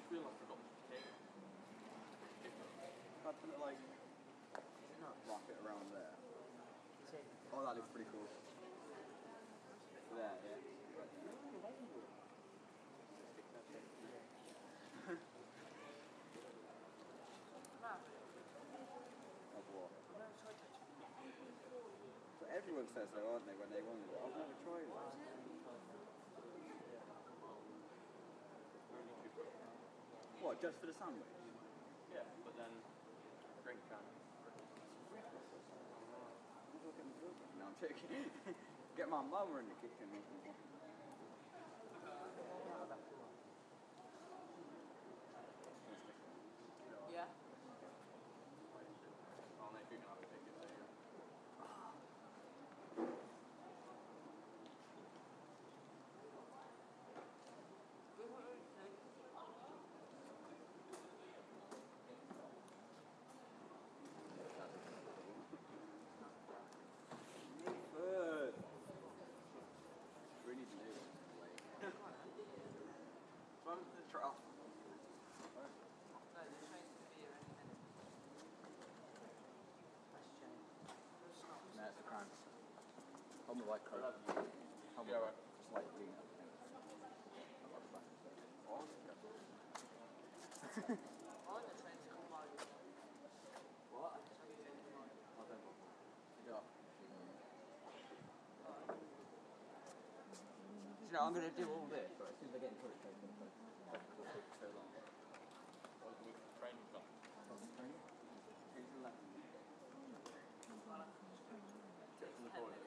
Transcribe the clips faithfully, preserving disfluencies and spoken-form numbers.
realised I forgot the kick. If I put it like rocket around there. Oh, that looks pretty cool. There, yeah. Of what? So everyone says so, aren't they, when they want it? I've never tried it. What, just for the sandwich? Yeah, but then drink can. No, I'm joking. Get my mum in the kitchen. Yeah. Oh, no, if you can have a ticket there. Good. We need to do it. Run to the trough. No, the train's going to be here any minute. That's Jane. No, it's a crime. I'm a white coat. I'm Yeah, right. It's like green. Oh, I like the train to come by. What? Yeah. You know, I'm going to do all this, but as soon as I get into it, it's going to take so long. What the train was gone. Train? Train's eleven. Get to the toilet.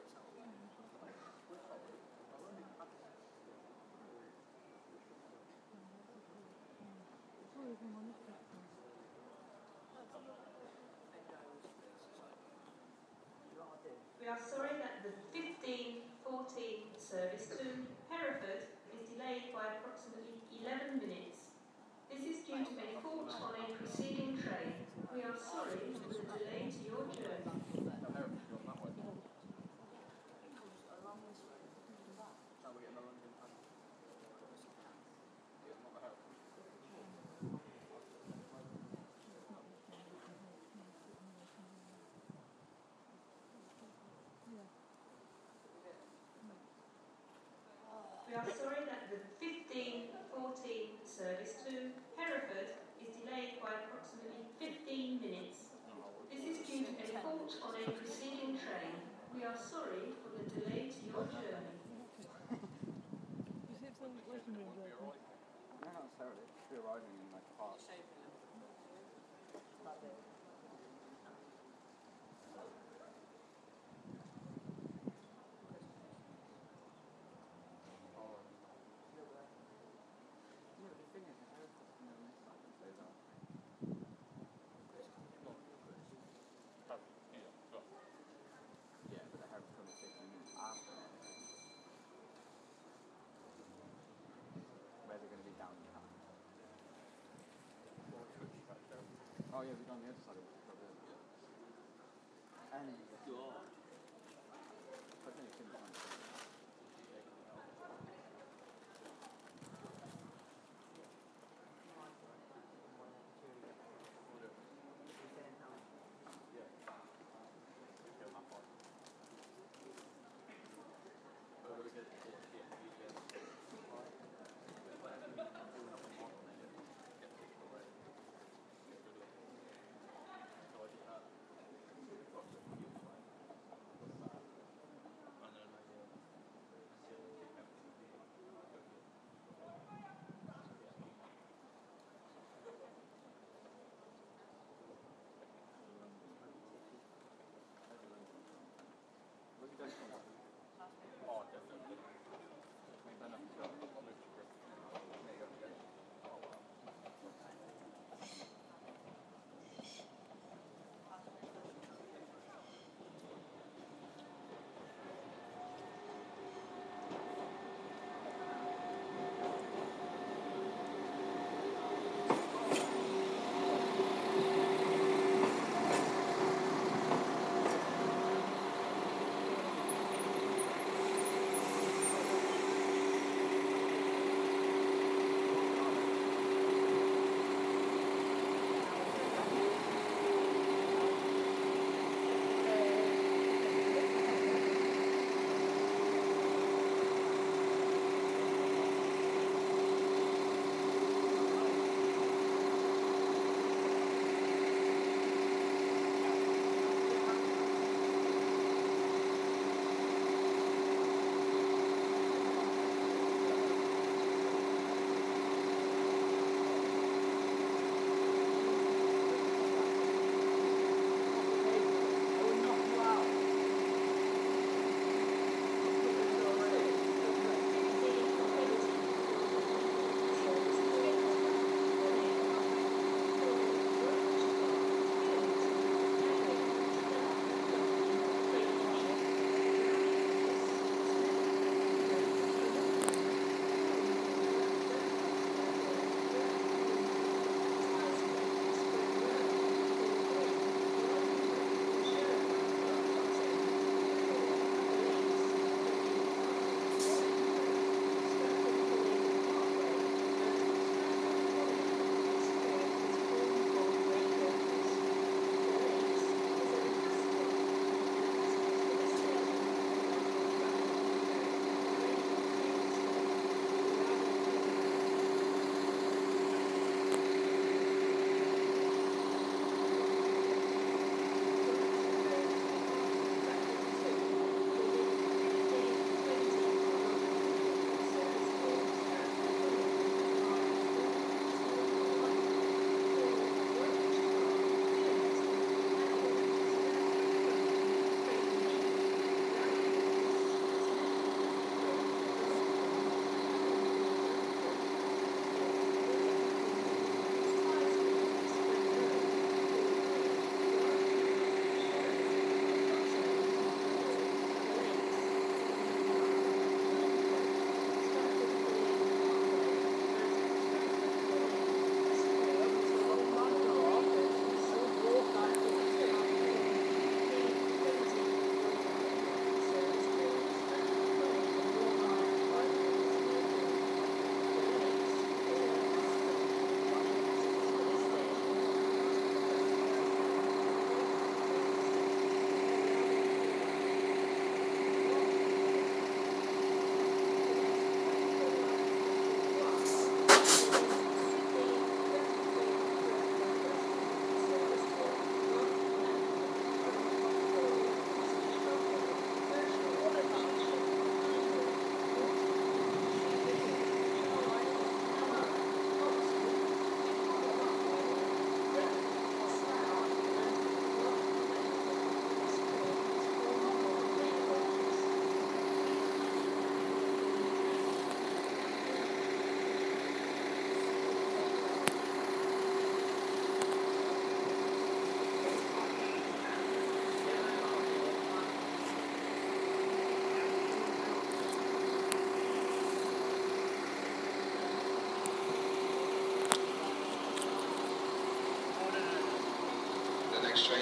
We are sorry that the fifteen fourteen service to Hereford is delayed by approximately eleven minutes. This is due to a fault on a preceding train. We are sorry for the delay to your journey. No, Hereford's gone that way. Along this way. Now we're getting the London hand. Yeah, not the Hereford. We are sorry that the fifteen fourteen service to Hereford is delayed by approximately fifteen minutes. This is due to a fault on a preceding train. We are sorry for the delay to your journey. Not necessarily. We're arriving in like a park. Shaping them. Yeah, but the thing is, the Hereford's going to miss that and say that. Yeah, but the Hereford's coming fifteen minutes after that. Where they're going to be down in town. Oh yeah, we've done the other side of it. And God. I think it's going to be fun.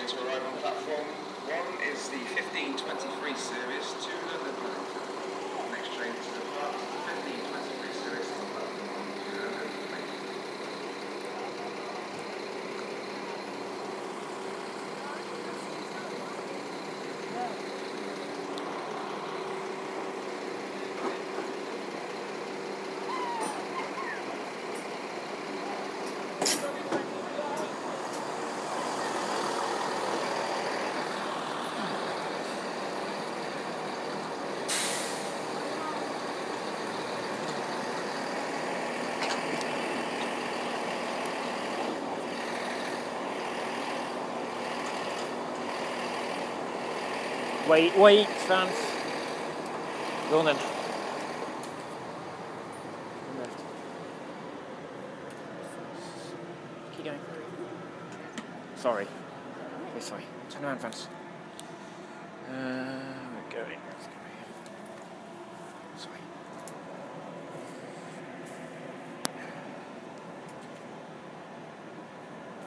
to arrive on platform one is the fifteen twenty-three service to London. Next train to depart is the fifteen twenty-three service on platform one to London. Wait, wait, fans. Go on then. Keep going. Sorry. Okay, sorry. Turn around, fans. Uh, we're going.